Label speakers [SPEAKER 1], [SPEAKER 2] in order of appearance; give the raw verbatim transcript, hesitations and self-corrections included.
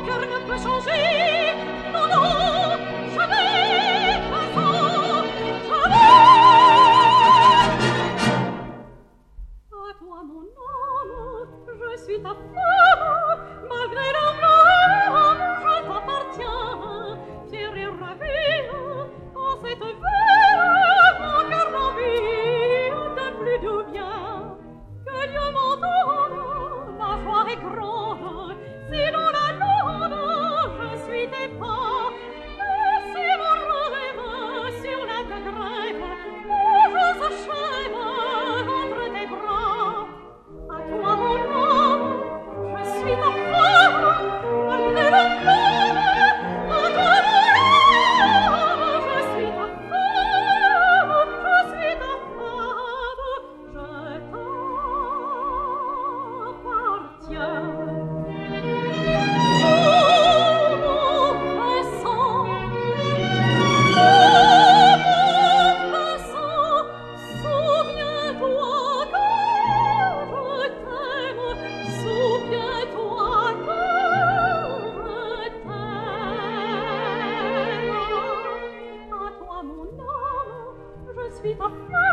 [SPEAKER 1] cœur ne peut changer. Non, non, jamais, pas ça, jamais. À toi, mon âme, je suis ta femme, malgré la mort, je t'appartiens. Fière et ravie, en cette veille, mon cœur m'envie de plus doux bien. Que Dieu m'entende, ma joie est grande, si dans la lande je suis tes pas, et c'est mon rêve sur la grève où je s'achève entre tes bras. À toi, mon âme, je suis ta femme, malgré la flamme. À toi, mon âme, je suis ta femme, je suis ta femme, je t'appartiens. Oh, mon passant, oh, mon passant, souviens-toi que je t'aime, souviens-toi que je t'aime. À toi, mon âme, je suis ta femme.